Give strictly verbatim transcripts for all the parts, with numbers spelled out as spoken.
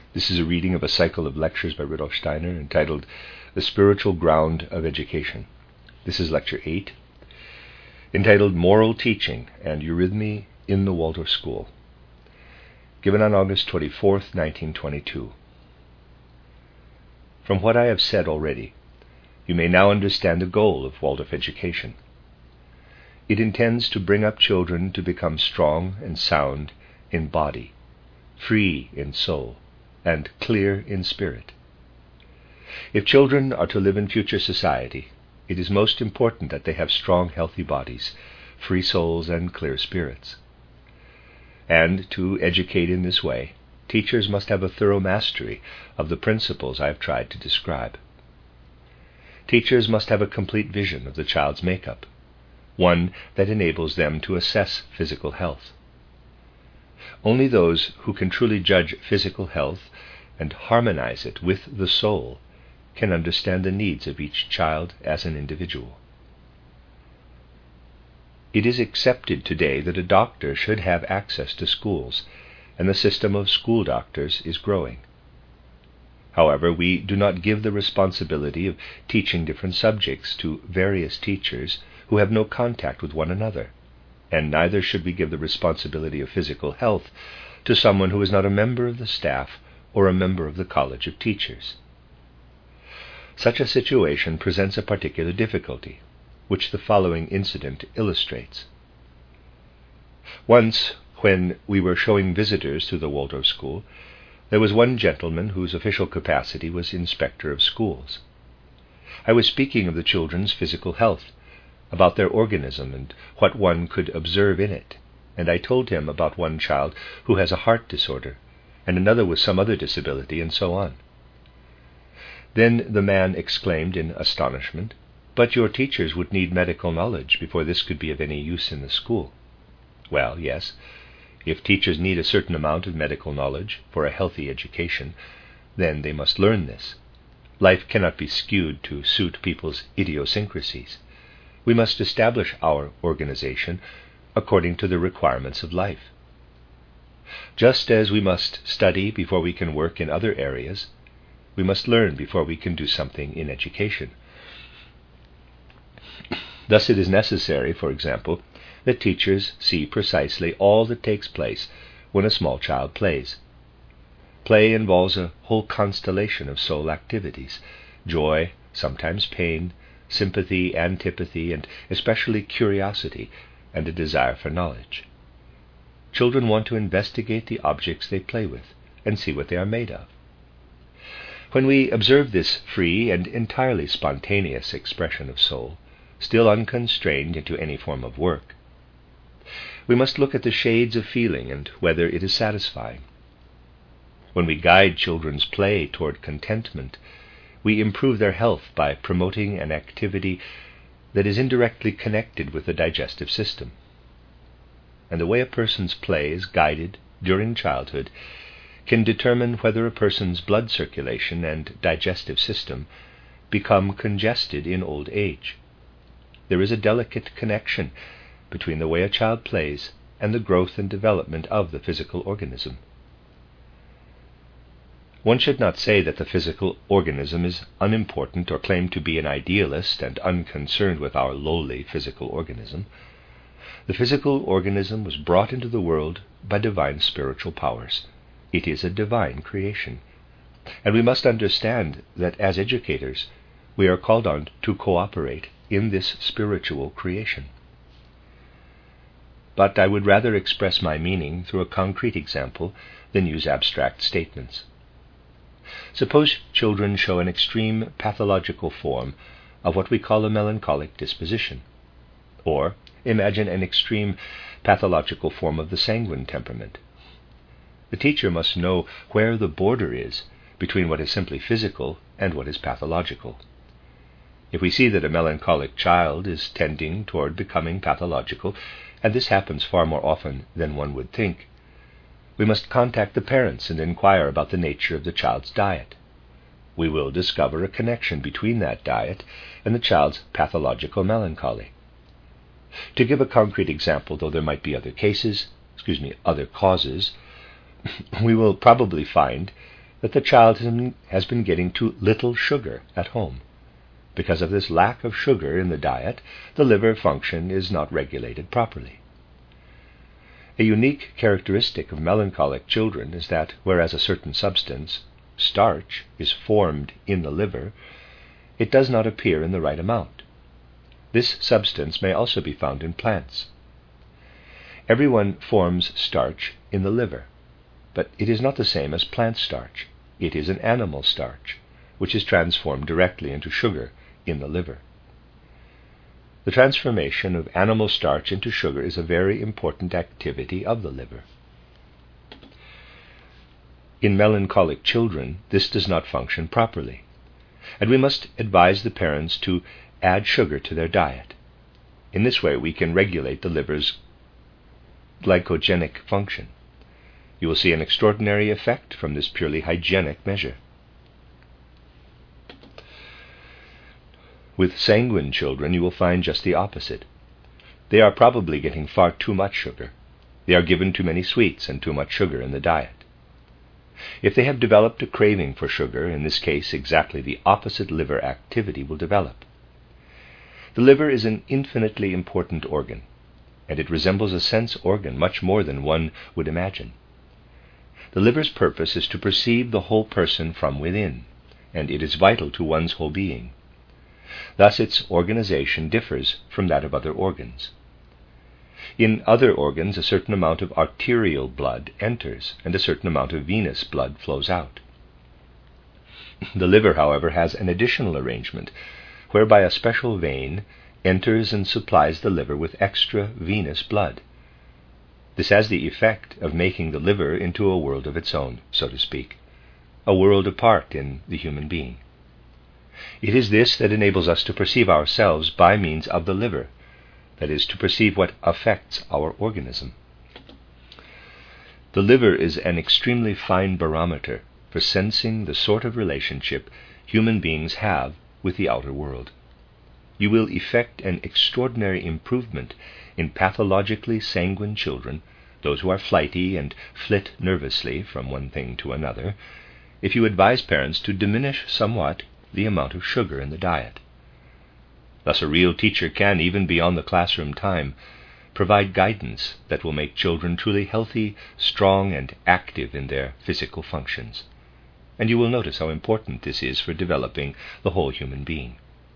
This is a reading of a cycle of lectures by Rudolf Steiner entitled The Spiritual Ground of Education. This is Lecture eight, entitled Moral Teaching and Eurythmy in the Waldorf School, given on August twenty-fourth, nineteen twenty-two. From what I have said already, you may now understand the goal of Waldorf education. It intends to bring up children to become strong and sound in body, free in soul, and clear in spirit. If children are to live in future society, it is most important that they have strong, healthy bodies, free souls, and clear spirits. And to educate in this way, teachers must have a thorough mastery of the principles I have tried to describe. Teachers must have a complete vision of the child's makeup, one that enables them to assess physical health. Only those who can truly judge physical health and harmonize it with the soul can understand the needs of each child as an individual. It is accepted today that a doctor should have access to schools, and the system of school doctors is growing. However, we do not give the responsibility of teaching different subjects to various teachers who have no contact with one another, and neither should we give the responsibility of physical health to someone who is not a member of the staff or a member of the College of Teachers. Such a situation presents a particular difficulty, which the following incident illustrates. Once, when we were showing visitors to the Waldorf school, there was one gentleman whose official capacity was inspector of schools. I was speaking of the children's physical health, about their organism and what one could observe in it, and I told him about one child who has a heart disorder, and another with some other disability, and so on. Then the man exclaimed in astonishment, "But your teachers would need medical knowledge before this could be of any use in the school." Well, yes, if teachers need a certain amount of medical knowledge for a healthy education, then they must learn this. Life cannot be skewed to suit people's idiosyncrasies. We must establish our organization according to the requirements of life. Just as we must study before we can work in other areas, we must learn before we can do something in education. Thus it is necessary, for example, that teachers see precisely all that takes place when a small child plays. Play involves a whole constellation of soul activities: joy, sometimes pain, sympathy, antipathy, and especially curiosity and a desire for knowledge. Children want to investigate the objects they play with and see what they are made of. When we observe this free and entirely spontaneous expression of soul, still unconstrained into any form of work, we must look at the shades of feeling and whether it is satisfying. When we guide children's play toward contentment, we improve their health by promoting an activity that is indirectly connected with the digestive system. And the way a person's play is guided during childhood can determine whether a person's blood circulation and digestive system become congested in old age. There is a delicate connection between the way a child plays and the growth and development of the physical organism. One should not say that the physical organism is unimportant or claim to be an idealist and unconcerned with our lowly physical organism. The physical organism was brought into the world by divine spiritual powers. It is a divine creation, and we must understand that as educators we are called on to cooperate in this spiritual creation. But I would rather express my meaning through a concrete example than use abstract statements. Suppose children show an extreme pathological form of what we call a melancholic disposition, or imagine an extreme pathological form of the sanguine temperament. The teacher must know where the border is between what is simply physical and what is pathological. If we see that a melancholic child is tending toward becoming pathological, and this happens far more often than one would think, we must contact the parents and inquire about the nature of the child's diet. We will discover a connection between that diet and the child's pathological melancholy. To give a concrete example, though there might be other cases, excuse me, other causes, we will probably find that the child has been getting too little sugar at home. Because of this lack of sugar in the diet, the liver function is not regulated properly. A unique characteristic of melancholic children is that whereas a certain substance, starch, is formed in the liver, it does not appear in the right amount. This substance may also be found in plants. Everyone forms starch in the liver, but it is not the same as plant starch. It is an animal starch, which is transformed directly into sugar in the liver. The transformation of animal starch into sugar is a very important activity of the liver. In melancholic children, this does not function properly, and we must advise the parents to add sugar to their diet. In this way, we can regulate the liver's glycogenic function. You will see an extraordinary effect from this purely hygienic measure. With sanguine children, you will find just the opposite. They are probably getting far too much sugar. They are given too many sweets and too much sugar in the diet. If they have developed a craving for sugar, in this case exactly the opposite liver activity will develop. The liver is an infinitely important organ, and it resembles a sense organ much more than one would imagine. The liver's purpose is to perceive the whole person from within, and it is vital to one's whole being. Thus its organization differs from that of other organs. In other organs, a certain amount of arterial blood enters, and a certain amount of venous blood flows out. The liver, however, has an additional arrangement, whereby a special vein enters and supplies the liver with extra venous blood. This has the effect of making the liver into a world of its own, so to speak, a world apart in the human being. It is this that enables us to perceive ourselves by means of the liver, that is, to perceive what affects our organism. The liver is an extremely fine barometer for sensing the sort of relationship human beings have with the outer world. You will effect an extraordinary improvement in pathologically sanguine children, those who are flighty and flit nervously from one thing to another, if you advise parents to diminish somewhat the amount of sugar in the diet. Thus a real teacher can, even beyond the classroom time, provide guidance that will make children truly healthy, strong, and active in their physical functions. And you will notice how important this is for developing the whole human being.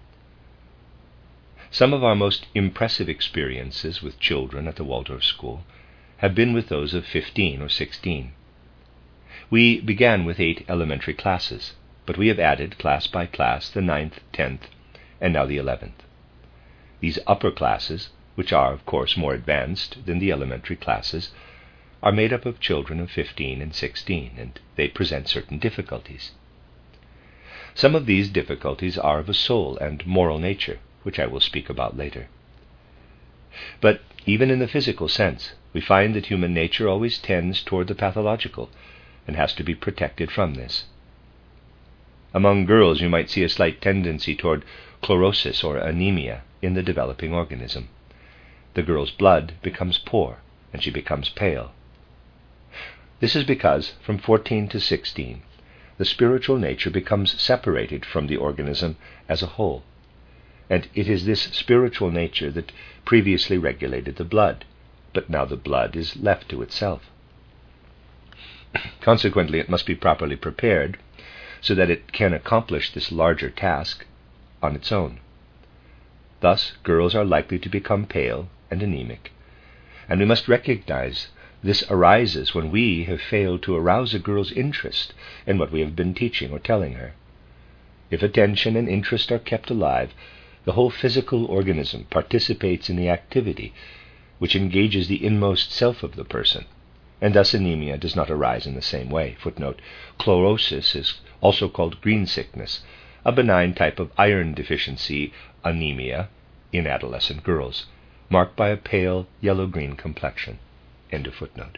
Some of our most impressive experiences with children at the Waldorf School have been with those of fifteen or sixteen. We began with eight elementary classes, but we have added, class by class, the ninth, tenth, and now the eleventh. These upper classes, which are, of course, more advanced than the elementary classes, are made up of children of fifteen and sixteen, and they present certain difficulties. Some of these difficulties are of a soul and moral nature, which I will speak about later. But even in the physical sense, we find that human nature always tends toward the pathological, and has to be protected from this. Among girls, you might see a slight tendency toward chlorosis or anemia in the developing organism. The girl's blood becomes poor, and she becomes pale. This is because, from fourteen to sixteen, the spiritual nature becomes separated from the organism as a whole, and it is this spiritual nature that previously regulated the blood, but now the blood is left to itself. Consequently, it must be properly prepared so that it can accomplish this larger task on its own. Thus, girls are likely to become pale and anemic, and we must recognize this arises when we have failed to arouse a girl's interest in what we have been teaching or telling her. If attention and interest are kept alive, the whole physical organism participates in the activity which engages the inmost self of the person, and thus anemia does not arise in the same way. Footnote, chlorosis is also called green sickness, a benign type of iron deficiency anemia in adolescent girls, marked by a pale yellow-green complexion. End of footnote.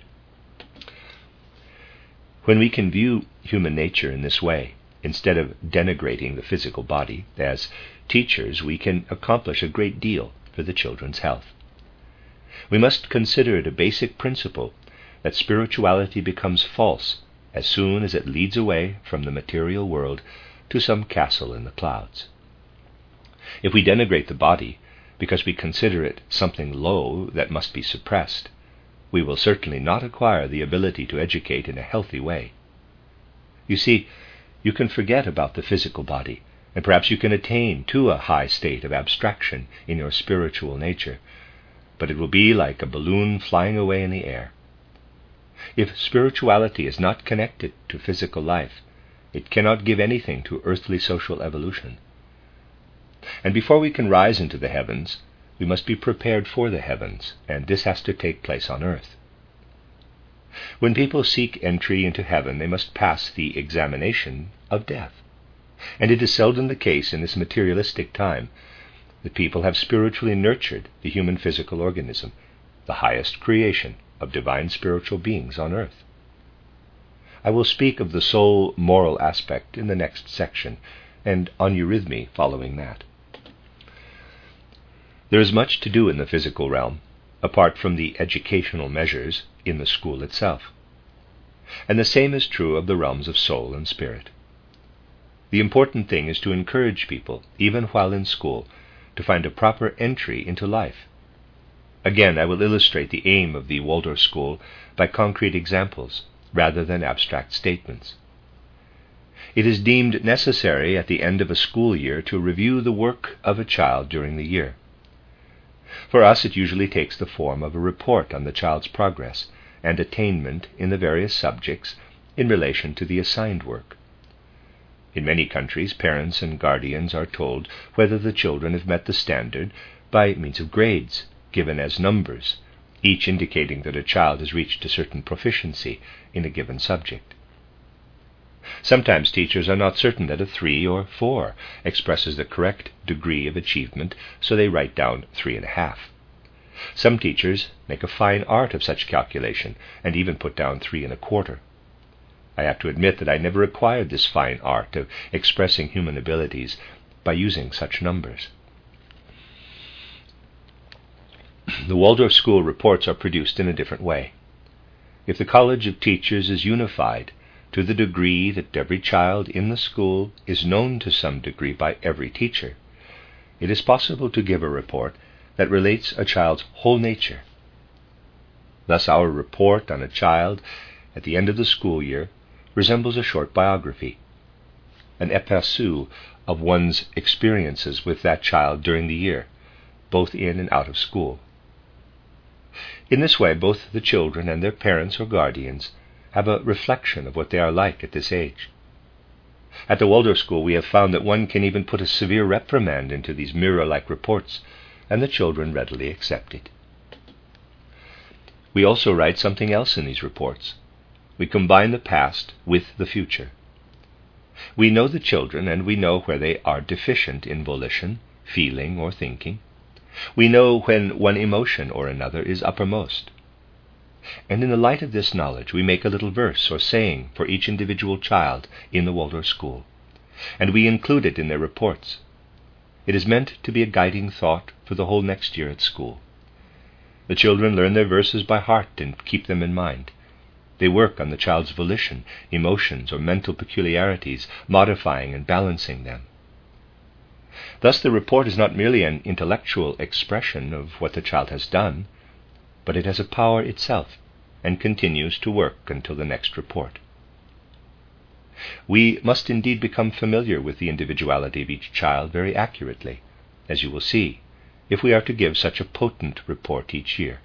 When we can view human nature in this way, instead of denigrating the physical body, as teachers we can accomplish a great deal for the children's health. We must consider it a basic principle that spirituality becomes false as soon as it leads away from the material world to some castle in the clouds. If we denigrate the body because we consider it something low that must be suppressed, we will certainly not acquire the ability to educate in a healthy way. You see, you can forget about the physical body, and perhaps you can attain to a high state of abstraction in your spiritual nature, but it will be like a balloon flying away in the air. If spirituality is not connected to physical life, it cannot give anything to earthly social evolution. And before we can rise into the heavens, we must be prepared for the heavens, and this has to take place on earth. When people seek entry into heaven, they must pass the examination of death. And it is seldom the case in this materialistic time that people have spiritually nurtured the human physical organism, the highest creation of divine spiritual beings on earth. I will speak of the soul moral aspect in the next section, and on eurythmy following that. There is much to do in the physical realm, apart from the educational measures in the school itself. And the same is true of the realms of soul and spirit. The important thing is to encourage people, even while in school, to find a proper entry into life. Again, I will illustrate the aim of the Waldorf School by concrete examples, rather than abstract statements. It is deemed necessary at the end of a school year to review the work of a child during the year. For us, it usually takes the form of a report on the child's progress and attainment in the various subjects in relation to the assigned work. In many countries, parents and guardians are told whether the children have met the standard by means of grades, given as numbers, each indicating that a child has reached a certain proficiency in a given subject. Sometimes teachers are not certain that a three or four expresses the correct degree of achievement, so they write down three and a half. Some teachers make a fine art of such calculation, and even put down three and a quarter. I have to admit that I never acquired this fine art of expressing human abilities by using such numbers. The Waldorf School reports are produced in a different way. If the College of Teachers is unified to the degree that every child in the school is known to some degree by every teacher, it is possible to give a report that relates a child's whole nature. Thus our report on a child at the end of the school year resembles a short biography, an aperçu of one's experiences with that child during the year, both in and out of school. In this way, both the children and their parents or guardians have a reflection of what they are like at this age. At the Waldorf School, we have found that one can even put a severe reprimand into these mirror-like reports, and the children readily accept it. We also write something else in these reports. We combine the past with the future. We know the children, and we know where they are deficient in volition, feeling, or thinking. We know when one emotion or another is uppermost. And in the light of this knowledge, we make a little verse or saying for each individual child in the Waldorf School, and we include it in their reports. It is meant to be a guiding thought for the whole next year at school. The children learn their verses by heart and keep them in mind. They work on the child's volition, emotions, or mental peculiarities, modifying and balancing them. Thus the report is not merely an intellectual expression of what the child has done, but it has a power itself and continues to work until the next report. We must indeed become familiar with the individuality of each child very accurately, as you will see, if we are to give such a potent report each year.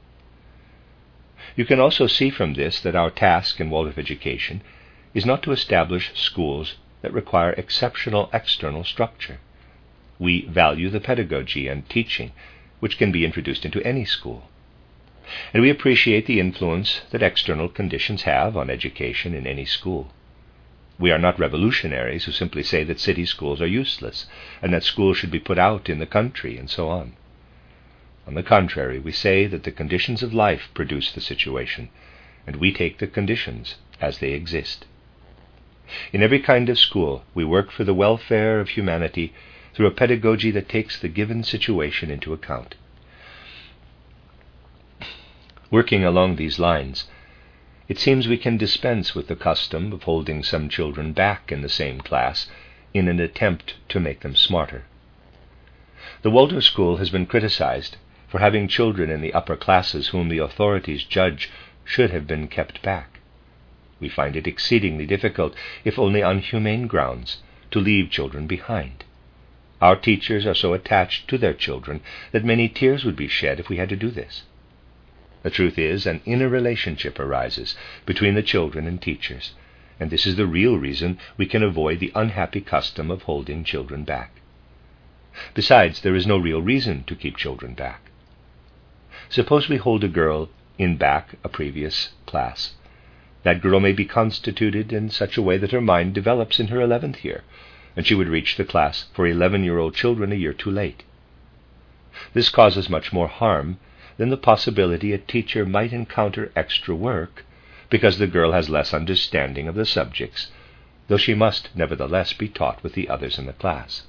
You can also see from this that our task in Waldorf education is not to establish schools that require exceptional external structure. We value the pedagogy and teaching which can be introduced into any school. And we appreciate the influence that external conditions have on education in any school. We are not revolutionaries who simply say that city schools are useless and that schools should be put out in the country and so on. On the contrary, we say that the conditions of life produce the situation, and we take the conditions as they exist. In every kind of school, we work for the welfare of humanity through a pedagogy that takes the given situation into account. Working along these lines, it seems we can dispense with the custom of holding some children back in the same class in an attempt to make them smarter. The Waldorf school has been criticized for having children in the upper classes whom the authorities judge should have been kept back. We find it exceedingly difficult, if only on humane grounds, to leave children behind. Our teachers are so attached to their children that many tears would be shed if we had to do this. The truth is, an inner relationship arises between the children and teachers, and this is the real reason we can avoid the unhappy custom of holding children back. Besides, there is no real reason to keep children back. Suppose we hold a girl in back a previous class. That girl may be constituted in such a way that her mind develops in her eleventh year, and she would reach the class for eleven-year-old children a year too late. This causes much more harm than the possibility a teacher might encounter extra work because the girl has less understanding of the subjects, though she must nevertheless be taught with the others in the class.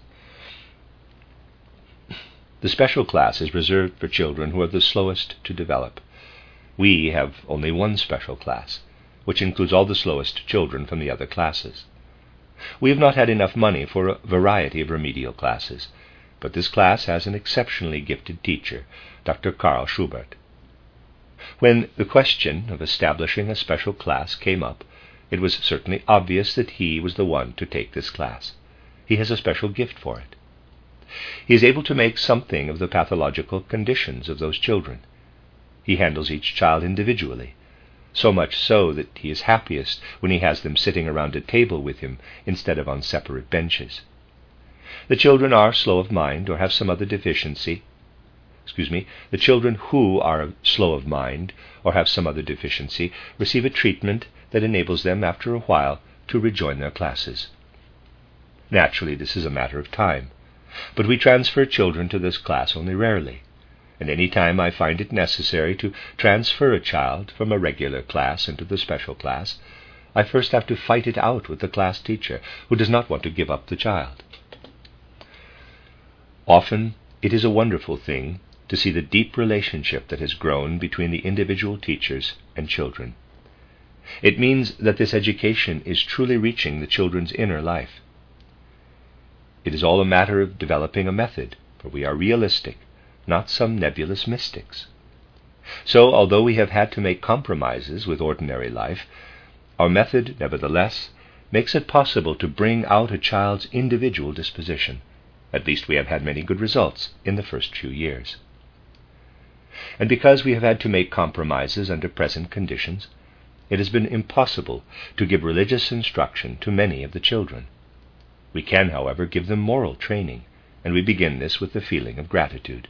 The special class is reserved for children who are the slowest to develop. We have only one special class, which includes all the slowest children from the other classes. We have not had enough money for a variety of remedial classes, but this class has an exceptionally gifted teacher, Doctor Karl Schubert. When the question of establishing a special class came up, it was certainly obvious that he was the one to take this class. He has a special gift for it. He is able to make something of the pathological conditions of those children. He handles each child individually, so much so that he is happiest when he has them sitting around a table with him instead of on separate benches. The children are slow of mind or have some other deficiency. Excuse me, the children who are slow of mind or have some other deficiency receive a treatment that enables them after a while to rejoin their classes. Naturally, this is a matter of time, but we transfer children to this class only rarely, and any time I find it necessary to transfer a child from a regular class into the special class, I first have to fight it out with the class teacher, who does not want to give up the child. Often it is a wonderful thing to see the deep relationship that has grown between the individual teachers and children. It means that this education is truly reaching the children's inner life. It is all a matter of developing a method, for we are realistic, not some nebulous mystics. So, although we have had to make compromises with ordinary life, our method, nevertheless, makes it possible to bring out a child's individual disposition. At least we have had many good results in the first few years. And because we have had to make compromises under present conditions, it has been impossible to give religious instruction to many of the children. We can, however, give them moral training, and we begin this with the feeling of gratitude.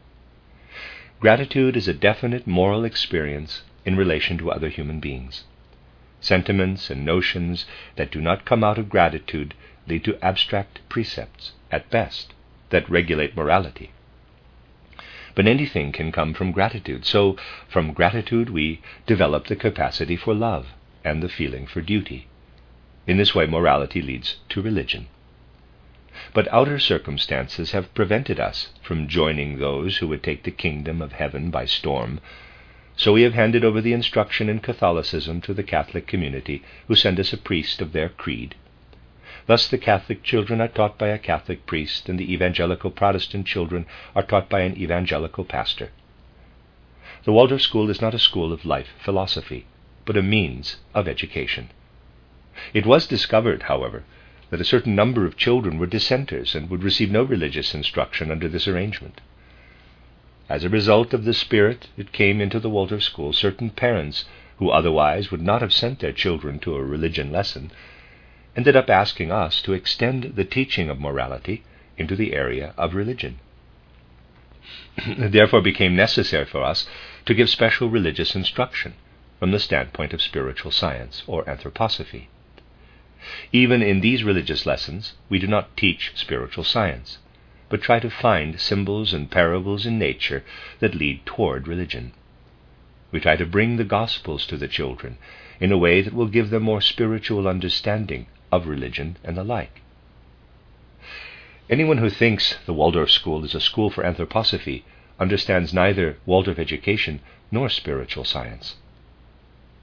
Gratitude is a definite moral experience in relation to other human beings. Sentiments and notions that do not come out of gratitude lead to abstract precepts, at best, that regulate morality. But anything can come from gratitude, so from gratitude we develop the capacity for love and the feeling for duty. In this way morality leads to religion. But outer circumstances have prevented us from joining those who would take the kingdom of heaven by storm, so we have handed over the instruction in Catholicism to the Catholic community, who send us a priest of their creed. Thus the Catholic children are taught by a Catholic priest, and the evangelical Protestant children are taught by an evangelical pastor. The Waldorf school is not a school of life philosophy, but a means of education. It was discovered, however, that a certain number of children were dissenters and would receive no religious instruction under this arrangement. As a result of the spirit that came into the Waldorf school, certain parents, who otherwise would not have sent their children to a religion lesson, ended up asking us to extend the teaching of morality into the area of religion. It therefore became necessary for us to give special religious instruction from the standpoint of spiritual science, or anthroposophy. Even in these religious lessons, we do not teach spiritual science, but try to find symbols and parables in nature that lead toward religion. We try to bring the Gospels to the children in a way that will give them more spiritual understanding of religion and the like. Anyone who thinks the Waldorf school is a school for anthroposophy understands neither Waldorf education nor spiritual science.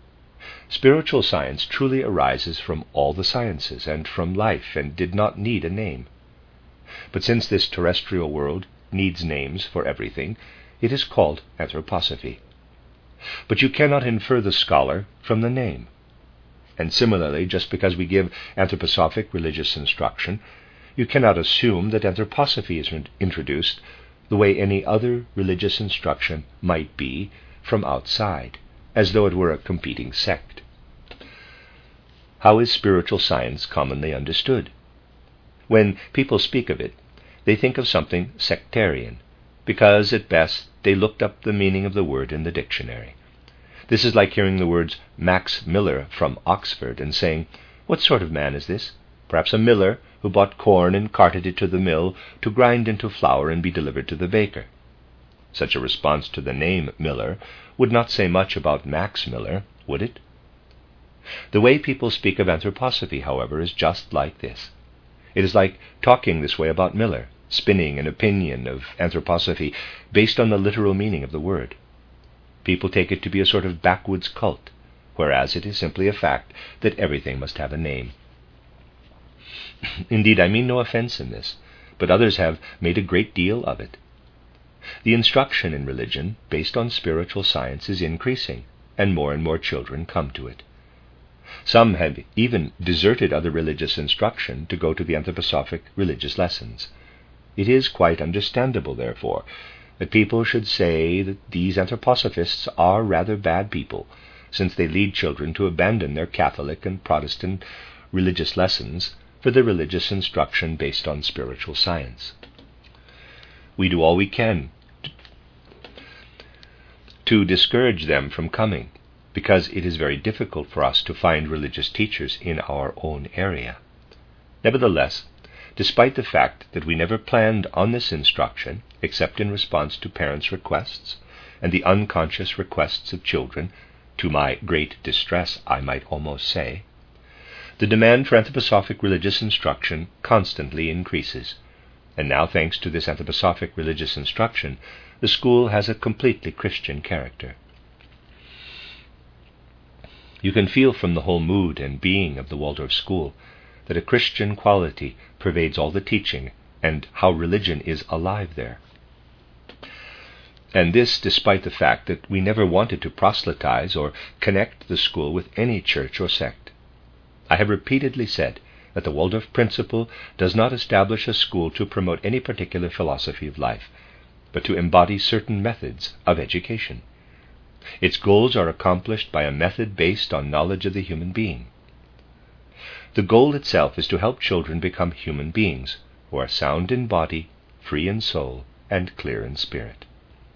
Spiritual science truly arises from all the sciences and from life, and did not need a name. But since this terrestrial world needs names for everything, it is called anthroposophy. But you cannot infer the scholar from the name. And similarly, just because we give anthroposophic religious instruction, you cannot assume that anthroposophy is introduced the way any other religious instruction might be from outside, as though it were a competing sect. How is spiritual science commonly understood? When people speak of it, they think of something sectarian, because at best they looked up the meaning of the word in the dictionary. This is like hearing the words Max Miller from Oxford and saying, "What sort of man is this? Perhaps a miller who bought corn and carted it to the mill to grind into flour and be delivered to the baker." Such a response to the name Miller would not say much about Max Miller, would it? The way people speak of anthroposophy, however, is just like this. It is like talking this way about Miller, spinning an opinion of anthroposophy based on the literal meaning of the word. People take it to be a sort of backwoods cult, whereas it is simply a fact that everything must have a name. Indeed, I mean no offense in this, but others have made a great deal of it. The instruction in religion, based on spiritual science, is increasing, and more and more children come to it. Some have even deserted other religious instruction to go to the anthroposophic religious lessons. It is quite understandable, therefore, that people should say that these anthroposophists are rather bad people, since they lead children to abandon their Catholic and Protestant religious lessons for the religious instruction based on spiritual science. We do all we can to discourage them from coming, because it is very difficult for us to find religious teachers in our own area. Nevertheless, despite the fact that we never planned on this instruction except in response to parents' requests and the unconscious requests of children, to my great distress, I might almost say, the demand for anthroposophic religious instruction constantly increases, and now, thanks to this anthroposophic religious instruction, the school has a completely Christian character. You can feel from the whole mood and being of the Waldorf school that a Christian quality pervades all the teaching and how religion is alive there. And this despite the fact that we never wanted to proselytize or connect the school with any church or sect. I have repeatedly said that the Waldorf principle does not establish a school to promote any particular philosophy of life, but to embody certain methods of education. Its goals are accomplished by a method based on knowledge of the human being. The goal itself is to help children become human beings who are sound in body, free in soul, and clear in spirit.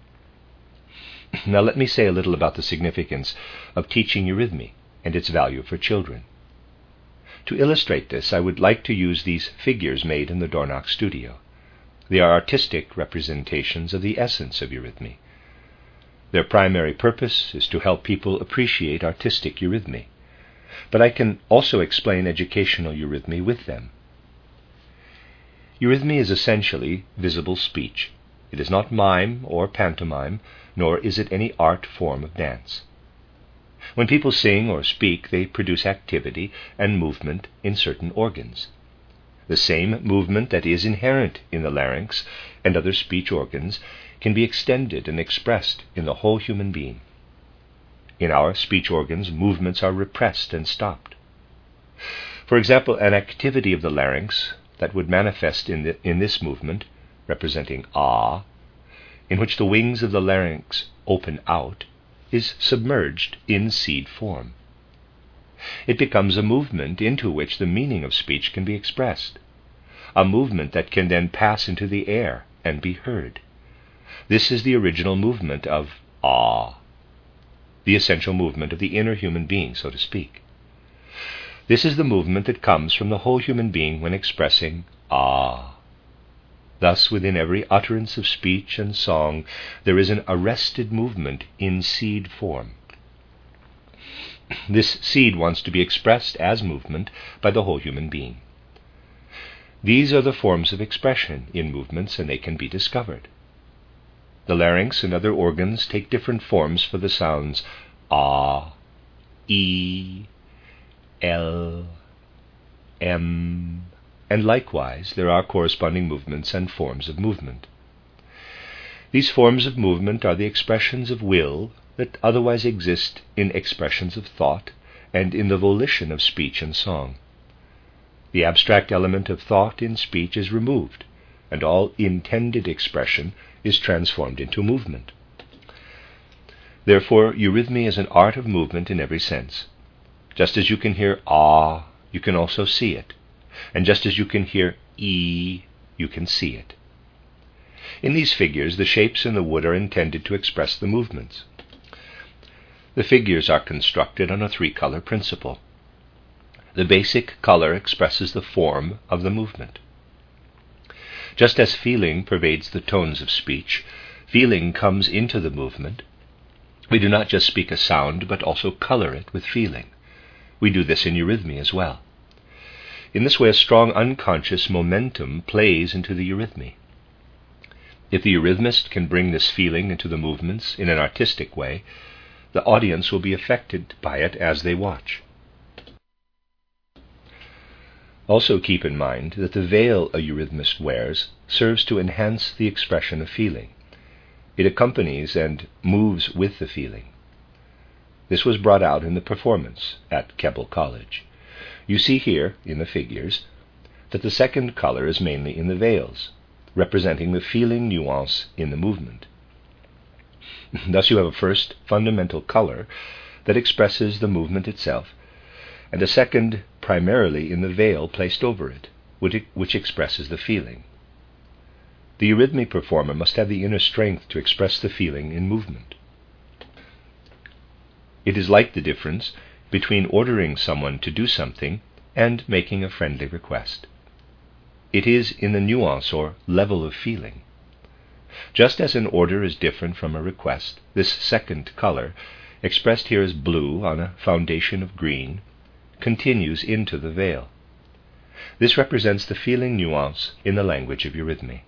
Now let me say a little about the significance of teaching eurythmy and its value for children. To illustrate this, I would like to use these figures made in the Dornach studio. They are artistic representations of the essence of eurythmy. Their primary purpose is to help people appreciate artistic eurythmy, but I can also explain educational eurythmy with them. Eurythmy is essentially visible speech. It is not mime or pantomime, nor is it any art form of dance. When people sing or speak, they produce activity and movement in certain organs. The same movement that is inherent in the larynx and other speech organs can be extended and expressed in the whole human being. In our speech organs, movements are repressed and stopped. For example, an activity of the larynx that would manifest in, the, in this movement, representing ah, in which the wings of the larynx open out, is submerged in seed form. It becomes a movement into which the meaning of speech can be expressed, a movement that can then pass into the air and be heard. This is the original movement of ah, the essential movement of the inner human being, so to speak. This is the movement that comes from the whole human being when expressing ah. Thus, within every utterance of speech and song, there is an arrested movement in seed form. This seed wants to be expressed as movement by the whole human being. These are the forms of expression in movements, and they can be discovered. The larynx and other organs take different forms for the sounds ah, E, L, M, and likewise there are corresponding movements and forms of movement. These forms of movement are the expressions of will that otherwise exist in expressions of thought and in the volition of speech and song. The abstract element of thought in speech is removed, and all intended expression is transformed into movement. Therefore, eurythmy is an art of movement in every sense. Just as you can hear ah, you can also see it. And just as you can hear e, you can see it. In these figures, the shapes in the wood are intended to express the movements. The figures are constructed on a three-color principle. The basic color expresses the form of the movement. Just as feeling pervades the tones of speech, feeling comes into the movement. We do not just speak a sound, but also color it with feeling. We do this in eurythmy as well. In this way, a strong unconscious momentum plays into the eurythmy. If the eurythmist can bring this feeling into the movements in an artistic way, the audience will be affected by it as they watch. Also keep in mind that the veil a eurythmist wears serves to enhance the expression of feeling. It accompanies and moves with the feeling. This was brought out in the performance at Keble College. You see here, in the figures, that the second color is mainly in the veils, representing the feeling nuance in the movement. Thus you have a first fundamental color that expresses the movement itself, and a second primarily in the veil placed over it, which, which expresses the feeling. The eurythmy performer must have the inner strength to express the feeling in movement. It is like the difference between ordering someone to do something and making a friendly request. It is in the nuance or level of feeling. Just as an order is different from a request, this second color, expressed here as blue on a foundation of green, continues into the veil. This represents the feeling nuance in the language of eurythmy.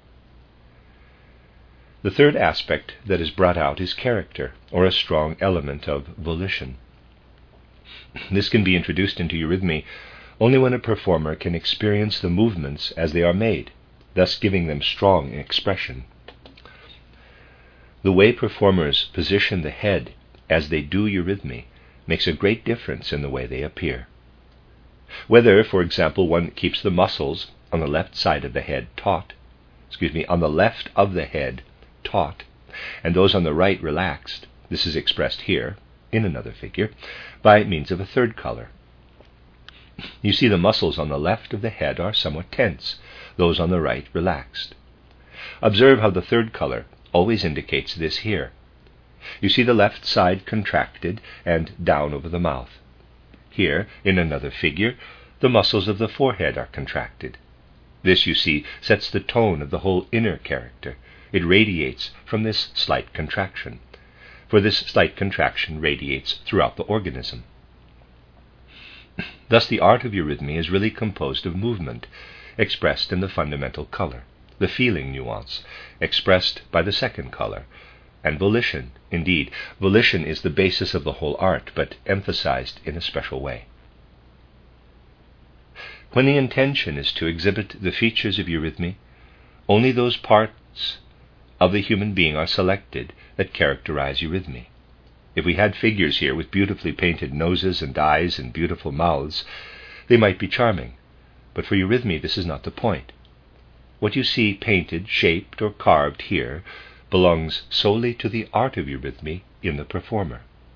The third aspect that is brought out is character, or a strong element of volition. This can be introduced into eurythmy only when a performer can experience the movements as they are made, thus giving them strong expression. The way performers position the head as they do eurythmy makes a great difference in the way they appear. Whether, for example, one keeps the muscles on the left side of the head taut, excuse me, on the left of the head taut, and those on the right relaxed, this is expressed here, in another figure, by means of a third color. You see the muscles on the left of the head are somewhat tense, those on the right relaxed. Observe how the third color always indicates this here. You see the left side contracted and down over the mouth. Here, in another figure, the muscles of the forehead are contracted. This, you see, sets the tone of the whole inner character. It radiates from this slight contraction, for this slight contraction radiates throughout the organism. Thus the art of eurythmy is really composed of movement, expressed in the fundamental color, the feeling nuance, expressed by the second color, and volition. Indeed, volition is the basis of the whole art, but emphasized in a special way. When the intention is to exhibit the features of eurythmy, only those parts of the human being are selected that characterize eurythmy. If we had figures here with beautifully painted noses and eyes and beautiful mouths, they might be charming, but for eurythmy this is not the point. What you see painted, shaped, or carved here belongs solely to the art of eurythmy in the performer.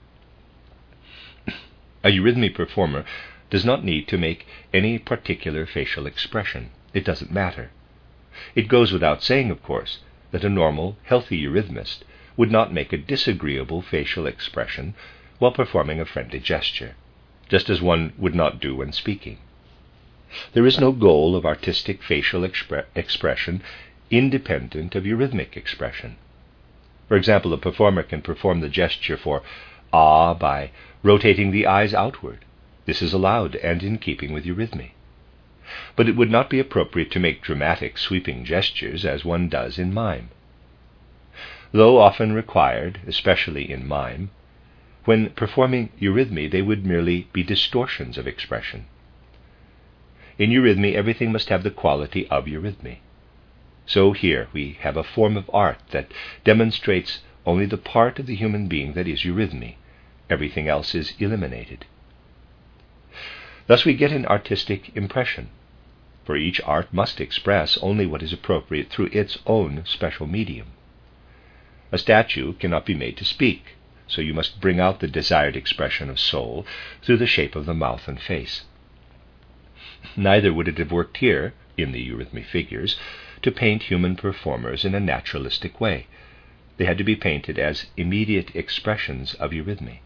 A eurythmy performer does not need to make any particular facial expression. It doesn't matter. It goes without saying, of course, that a normal, healthy eurythmist would not make a disagreeable facial expression while performing a friendly gesture, just as one would not do when speaking. There is no goal of artistic facial expre- expression independent of eurythmic expression. For example, a performer can perform the gesture for ah by rotating the eyes outward. This is allowed and in keeping with eurythmy. But it would not be appropriate to make dramatic, sweeping gestures as one does in mime. Though often required, especially in mime, When performing eurythmy, they would merely be distortions of expression. In eurythmy, everything must have the quality of eurythmy. So here we have a form of art that demonstrates only the part of the human being that is eurythmy. Everything else is eliminated. Thus we get an artistic impression, for each art must express only what is appropriate through its own special medium. A statue cannot be made to speak, so you must bring out the desired expression of soul through the shape of the mouth and face. Neither would it have worked here, in the eurythmy figures, to paint human performers in a naturalistic way. They had to be painted as immediate expressions of eurythmy.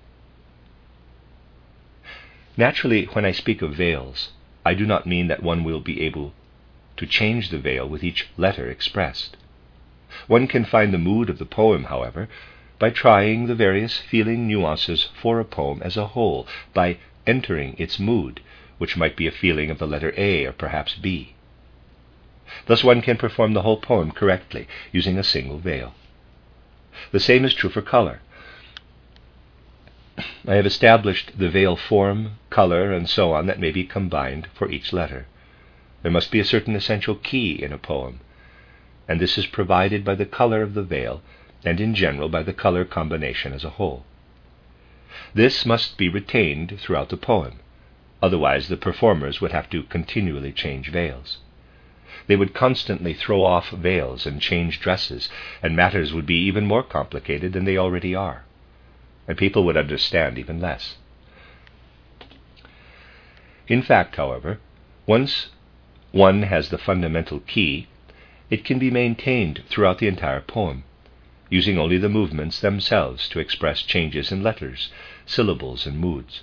Naturally, when I speak of veils, I do not mean that one will be able to change the veil with each letter expressed. One can find the mood of the poem, however, by trying the various feeling nuances for a poem as a whole, by entering its mood, which might be a feeling of the letter A or perhaps B. Thus one can perform the whole poem correctly, using a single veil. The same is true for color. I have established the veil form, color, and so on that may be combined for each letter. There must be a certain essential key in a poem, and this is provided by the color of the veil, and in general by the color combination as a whole. This must be retained throughout the poem, otherwise the performers would have to continually change veils. They would constantly throw off veils and change dresses, and matters would be even more complicated than they already are, and people would understand even less. In fact, however, once one has the fundamental key, it can be maintained throughout the entire poem, using only the movements themselves to express changes in letters, syllables, and moods.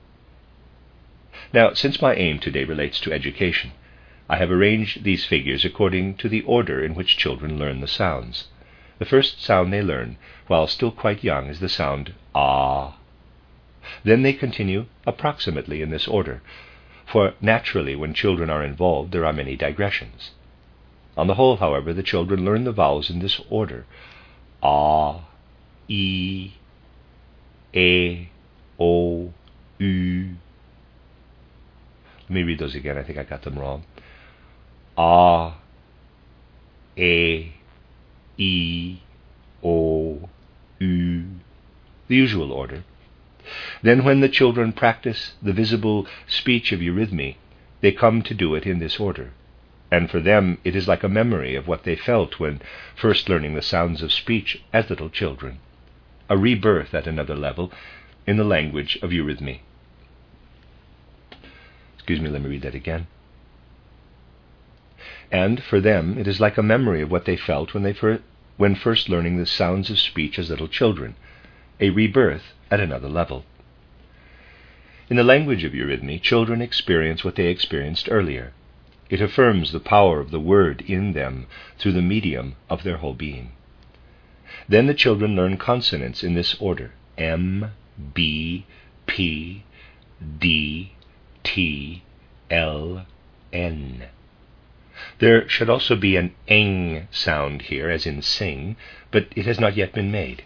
Now, since my aim today relates to education, I have arranged these figures according to the order in which children learn the sounds. The first sound they learn, while still quite young, is the sound ah. Then they continue approximately in this order, for naturally when children are involved there are many digressions. On the whole, however, the children learn the vowels in this order: ah, e, e, o, u. Let me read those again. I think I got them wrong. Ah, e, e, o, u. The usual order. Then when the children practice the visible speech of eurythmy, they come to do it in this order, and for them it is like a memory of what they felt when first learning the sounds of speech as little children, a rebirth at another level in the language of eurythmy. Excuse me, let me read that again. And for them it is like a memory of what they felt when they fir- when first learning the sounds of speech as little children, a rebirth at another level. In the language of eurythmy, children experience what they experienced earlier. It affirms the power of the word in them through the medium of their whole being. Then the children learn consonants in this order: M, B, P, D, T, L, N. There should also be an eng sound here, as in sing, but it has not yet been made.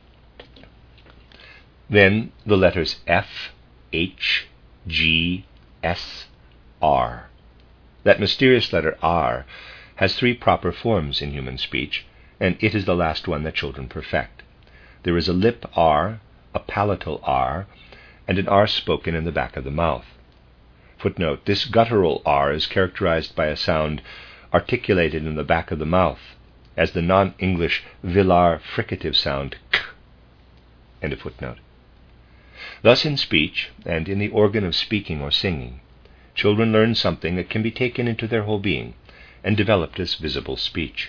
Then the letters F, H, G, S, R. That mysterious letter R has three proper forms in human speech, and it is the last one that children perfect. There is a lip R, a palatal R, and an R spoken in the back of the mouth. Footnote: this guttural R is characterized by a sound articulated in the back of the mouth, as the non-English velar fricative sound k. End of footnote. Thus in speech, and in the organ of speaking or singing, children learn something that can be taken into their whole being and developed as visible speech.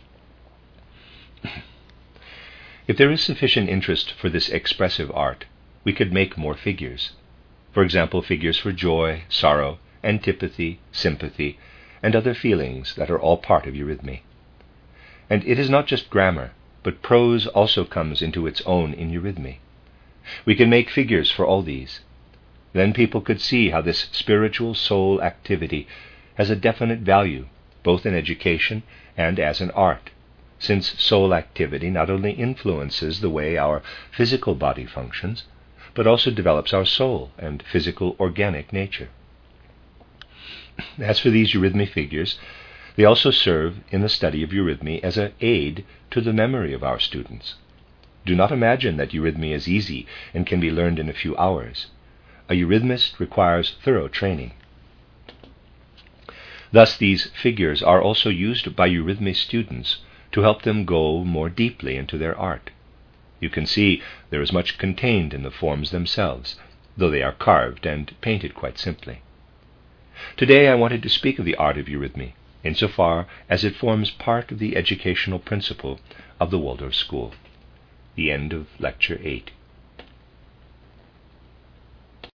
If there is sufficient interest for this expressive art, we could make more figures. For example, figures for joy, sorrow, antipathy, sympathy, and other feelings that are all part of eurythmy. And it is not just grammar, but prose also comes into its own in eurythmy. We can make figures for all these. Then people could see how this spiritual soul activity has a definite value, both in education and as an art, since soul activity not only influences the way our physical body functions, but also develops our soul and physical organic nature. As for these eurythmy figures, they also serve in the study of eurythmy as an aid to the memory of our students. Do not imagine that eurythmy is easy and can be learned in a few hours. A eurythmist requires thorough training. Thus, these figures are also used by eurythmy students to help them go more deeply into their art. You can see there is much contained in the forms themselves, though they are carved and painted quite simply. Today I wanted to speak of the art of eurythmy, insofar as it forms part of the educational principle of the Waldorf School. The end of Lecture eight.